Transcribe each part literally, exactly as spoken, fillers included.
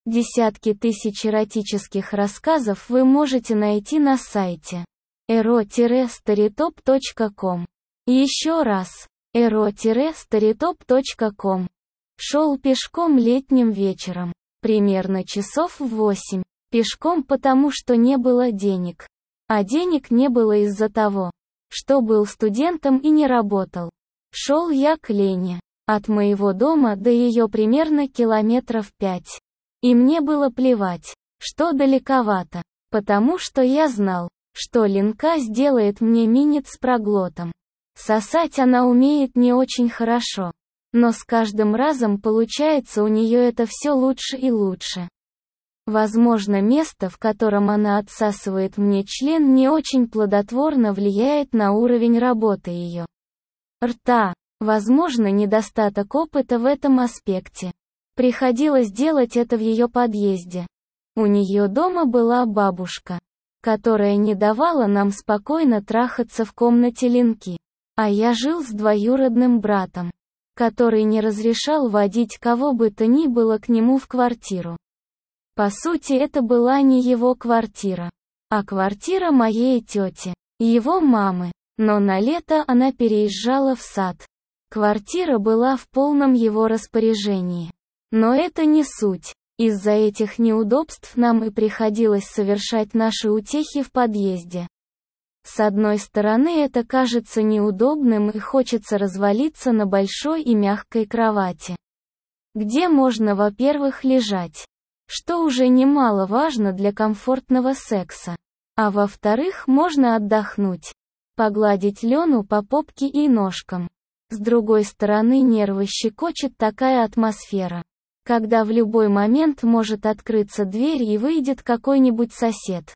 Десятки тысяч эротических рассказов вы можете найти на сайте эро старитоп точка ком. Еще раз, эро старитоп точка ком. Шел пешком летним вечером, примерно часов в восемь. Пешком потому, что не было денег. А денег не было из-за того, что был студентом и не работал. Шел я к Лене. От моего дома до ее примерно километров пять. И мне было плевать, что далековато, потому что я знал, что Ленка сделает мне минет с проглотом. Сосать она умеет не очень хорошо, но с каждым разом получается у нее это все лучше и лучше. Возможно, место, в котором она отсасывает мне член, не очень плодотворно влияет на уровень работы ее рта. Возможно, недостаток опыта в этом аспекте. Приходилось делать это в ее подъезде. У нее дома была бабушка, которая не давала нам спокойно трахаться в комнате Ленки. А я жил с двоюродным братом, который не разрешал водить кого бы то ни было к нему в квартиру. По сути, это была не его квартира, а квартира моей тети, его мамы, но на лето она переезжала в сад. Квартира была в полном его распоряжении. Но это не суть. Из-за этих неудобств нам и приходилось совершать наши утехи в подъезде. С одной стороны, это кажется неудобным и хочется развалиться на большой и мягкой кровати, где можно, во-первых, лежать, что уже немаловажно для комфортного секса, а во-вторых, можно отдохнуть, погладить Лену по попке и ножкам. С другой стороны, нервы щекочет такая атмосфера, когда в любой момент может открыться дверь и выйдет какой-нибудь сосед.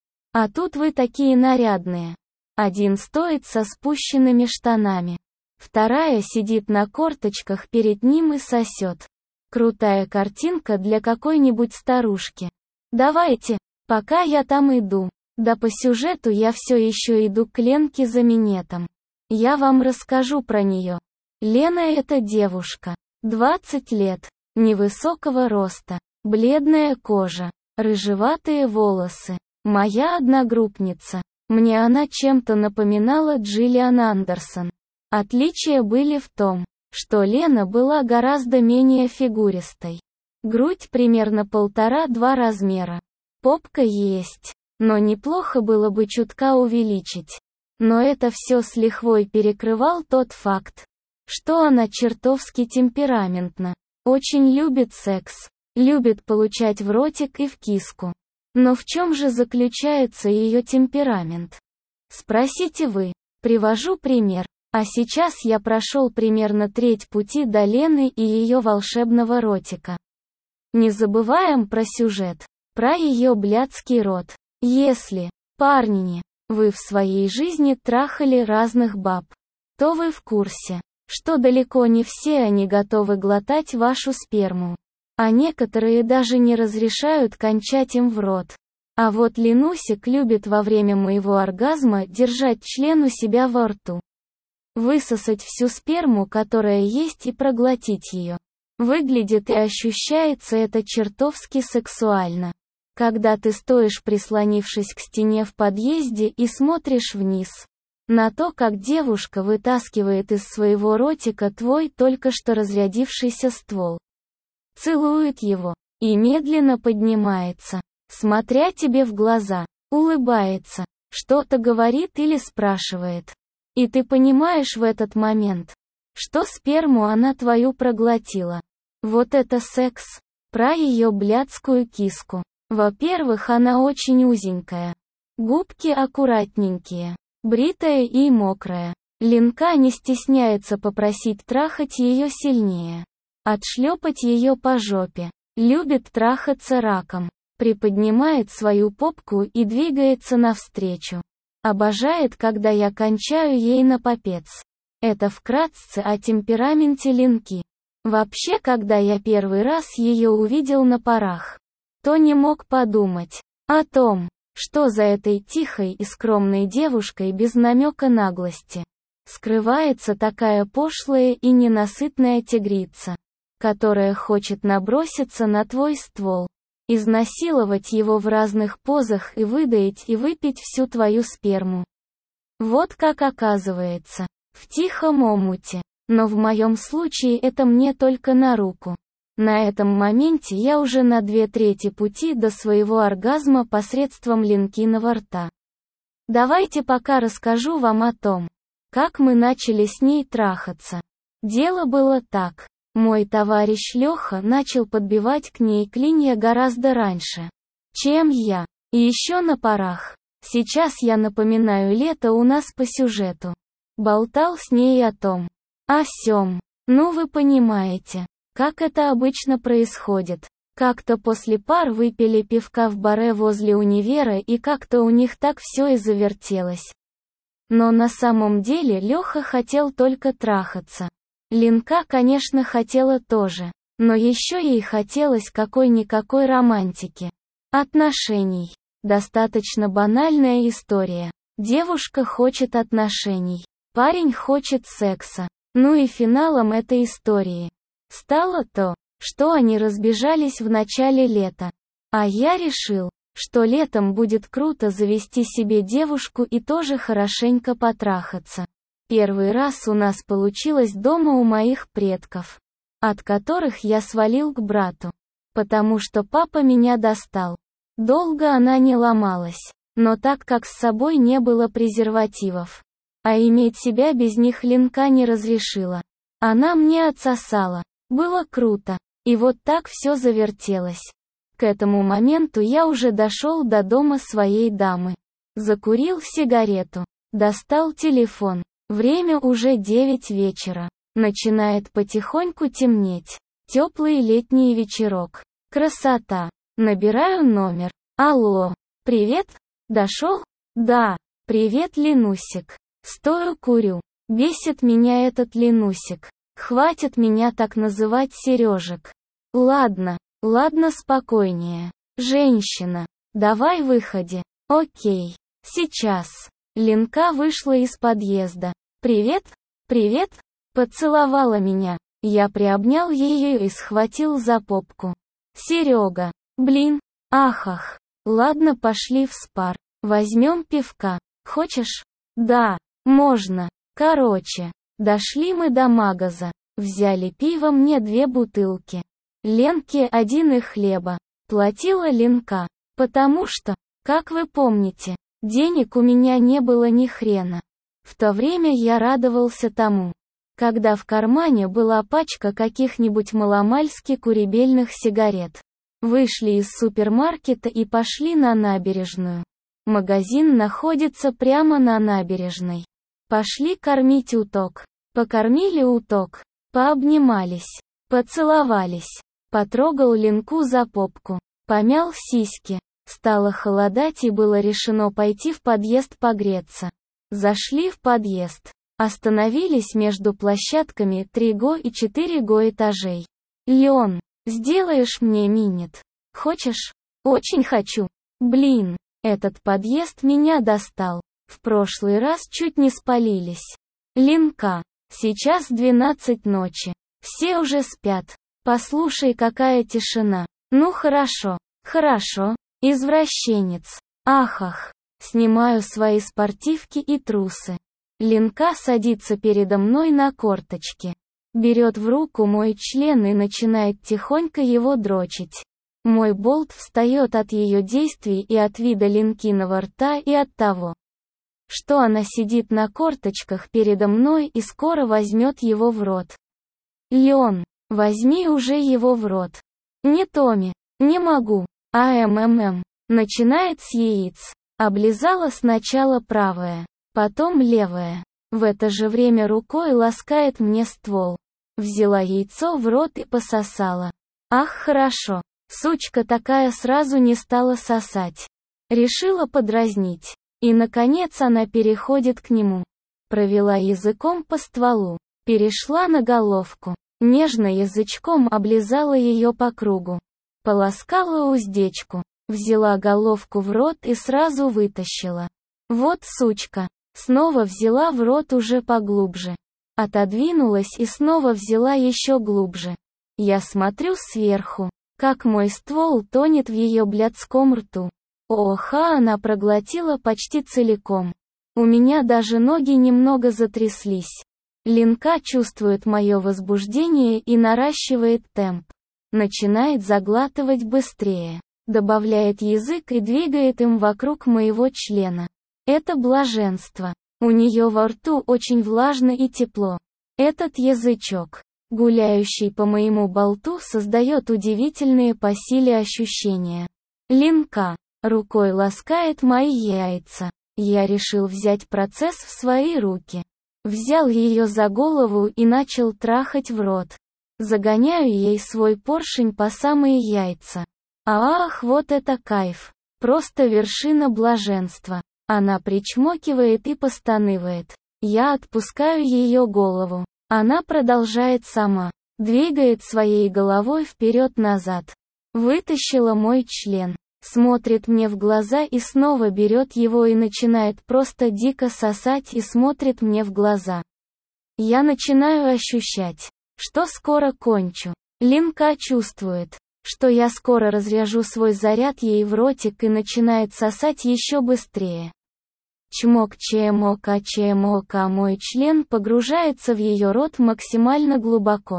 А тут вы такие нарядные. Один стоит со спущенными штанами. Вторая сидит на корточках перед ним и сосет. Крутая картинка для какой-нибудь старушки. Давайте, пока я там иду. Да по сюжету я все еще иду к Ленке за минетом. Я вам расскажу про нее. Лена — это девушка. двадцать лет. Невысокого роста, бледная кожа, рыжеватые волосы. Моя одногруппница. Мне она чем-то напоминала Джиллиан Андерсон. Отличия были в том, что Лена была гораздо менее фигуристой. Грудь примерно полтора-два размера. Попка есть, но неплохо было бы чутка увеличить. Но это все с лихвой перекрывал тот факт, что она чертовски темпераментна. Очень любит секс, любит получать в ротик и в киску. Но в чем же заключается ее темперамент? Спросите вы. Привожу пример. А сейчас я прошел примерно треть пути до Лены и ее волшебного ротика. Не забываем про сюжет, про ее блядский рот. Если, парни, вы в своей жизни трахали разных баб, то вы в курсе, что далеко не все они готовы глотать вашу сперму, а некоторые даже не разрешают кончать им в рот. А вот Ленусик любит во время моего оргазма держать член у себя во рту, высосать всю сперму, которая есть, и проглотить ее. Выглядит и ощущается это чертовски сексуально. Когда ты стоишь, прислонившись к стене в подъезде, и смотришь вниз на то, как девушка вытаскивает из своего ротика твой только что разрядившийся ствол, целует его и медленно поднимается, смотря тебе в глаза, улыбается, что-то говорит или спрашивает. И ты понимаешь в этот момент, что сперму она твою проглотила. Вот это секс. Про ее блядскую киску. Во-первых, она очень узенькая. Губки аккуратненькие. Бритая и мокрая. Ленка не стесняется попросить трахать ее сильнее. Отшлепать ее по жопе. Любит трахаться раком. Приподнимает свою попку и двигается навстречу. Обожает, когда я кончаю ей на попец. Это вкратце о темпераменте Ленки. Вообще, когда я первый раз ее увидел на парах, то не мог подумать о том, что за этой тихой и скромной девушкой без намека наглости скрывается такая пошлая и ненасытная тигрица, которая хочет наброситься на твой ствол, изнасиловать его в разных позах и выдоить и выпить всю твою сперму. Вот как оказывается. В тихом омуте. Но в моем случае это мне только на руку. На этом моменте я уже на две трети пути до своего оргазма посредством Ленкиного рта. Давайте пока расскажу вам о том, как мы начали с ней трахаться. Дело было так. Мой товарищ Леха начал подбивать к ней клинья гораздо раньше, чем я. И еще на парах. Сейчас я напоминаю лето у нас по сюжету. Болтал с ней о том, о сём. Ну вы понимаете, как это обычно происходит. Как-то после пар выпили пивка в баре возле универа и как-то у них так все и завертелось. Но на самом деле Леха хотел только трахаться. Ленка, конечно, хотела тоже. Но еще ей хотелось какой-никакой романтики. Отношений. Достаточно банальная история. Девушка хочет отношений. Парень хочет секса. Ну и финалом этой истории стало то, что они разбежались в начале лета. А я решил, что летом будет круто завести себе девушку и тоже хорошенько потрахаться. Первый раз у нас получилось дома у моих предков, от которых я свалил к брату, потому что папа меня достал. Долго она не ломалась, но так как с собой не было презервативов, а иметь себя без них Ленка не разрешила. Она мне отсосала. Было круто. И вот так все завертелось. К этому моменту я уже дошел до дома своей дамы. Закурил сигарету. Достал телефон. Время уже девять вечера. Начинает потихоньку темнеть. Теплый летний вечерок. Красота. Набираю номер. Алло. Привет? Дошел? Да. Привет, Ленусик. Стою курю. Бесит меня этот Ленусик. Хватит меня так называть Сережек. Ладно, ладно, спокойнее. Женщина. Давай выходи. Окей. Сейчас. Ленка вышла из подъезда. Привет? Привет? Поцеловала меня. Я приобнял ее и схватил за попку. Серега. Блин. Ахах. Ладно, пошли в спар. Возьмем пивка. Хочешь? Да. Можно. Короче, дошли мы до магаза. Взяли пиво мне две бутылки. Ленке один и хлеба. Платила Ленка. Потому что, как вы помните, денег у меня не было ни хрена. В то время я радовался тому, когда в кармане была пачка каких-нибудь маломальски курибельных сигарет. Вышли из супермаркета и пошли на набережную. Магазин находится прямо на набережной. Пошли кормить уток. Покормили уток. Пообнимались. Поцеловались. Потрогал Ленку за попку. Помял сиськи. Стало холодать и было решено пойти в подъезд погреться. Зашли в подъезд. Остановились между площадками три го и четыре го этажей. Леон, сделаешь мне минет? Хочешь? Очень хочу. Блин, этот подъезд меня достал. В прошлый раз чуть не спалились. Ленка, сейчас двенадцать ночи. Все уже спят. Послушай, какая тишина. Ну хорошо, хорошо. Извращенец. Ахах. Снимаю свои спортивки и трусы. Ленка садится передо мной на корточки. Берет в руку мой член и начинает тихонько его дрочить. Мой болт встает от ее действий и от вида Ленкиного рта и от того, что она сидит на корточках передо мной и скоро возьмет его в рот. Леон, возьми уже его в рот. Не Томи, не могу. А МММ. Начинает с яиц. Облизала сначала правое, потом левое. В это же время рукой ласкает мне ствол. Взяла яйцо в рот и пососала. Ах, хорошо. Сучка такая сразу не стала сосать. Решила подразнить. И наконец она переходит к нему. Провела языком по стволу. Перешла на головку. Нежно язычком облизала ее по кругу. Полоскала уздечку. Взяла головку в рот и сразу вытащила. Вот сучка. Снова взяла в рот уже поглубже. Отодвинулась и снова взяла еще глубже. Я смотрю сверху. как мой ствол тонет в ее блядском рту. Оха, она проглотила почти целиком. У меня даже ноги немного затряслись. Ленка чувствует мое возбуждение и наращивает темп. Начинает заглатывать быстрее. Добавляет язык и двигает им вокруг моего члена. Это блаженство. У нее во рту очень влажно и тепло. Этот язычок, гуляющий по моему болту, создает удивительные по силе ощущения. Ленка рукой ласкает мои яйца. Я решил взять процесс в свои руки. Взял ее за голову и начал трахать в рот. Загоняю ей свой поршень по самые яйца. Ах, вот это кайф. Просто вершина блаженства. Она причмокивает и постанывает. Я отпускаю ее голову. Она продолжает сама. Двигает своей головой вперед-назад. Вытащила мой член. Смотрит мне в глаза и снова берет его и начинает просто дико сосать и смотрит мне в глаза. Я начинаю ощущать, что скоро кончу. Ленка чувствует, что я скоро разряжу свой заряд ей в ротик и начинает сосать еще быстрее. Чмок чмока чмока, мой член погружается в ее рот максимально глубоко.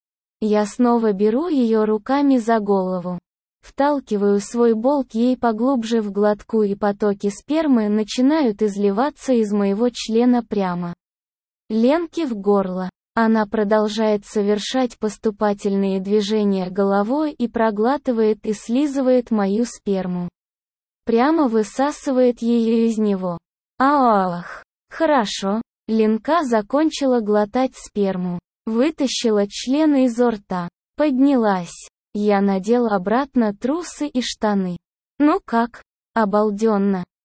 Я снова беру ее руками за голову. Вталкиваю свой болт ей поглубже в глотку, и потоки спермы начинают изливаться из моего члена прямо Ленке в горло. Она продолжает совершать поступательные движения головой и проглатывает и слизывает мою сперму. Прямо высасывает ее из него. Ах, хорошо. Ленка закончила глотать сперму. Вытащила член изо рта. Поднялась. Я надел обратно трусы и штаны. Ну как? Обалденно.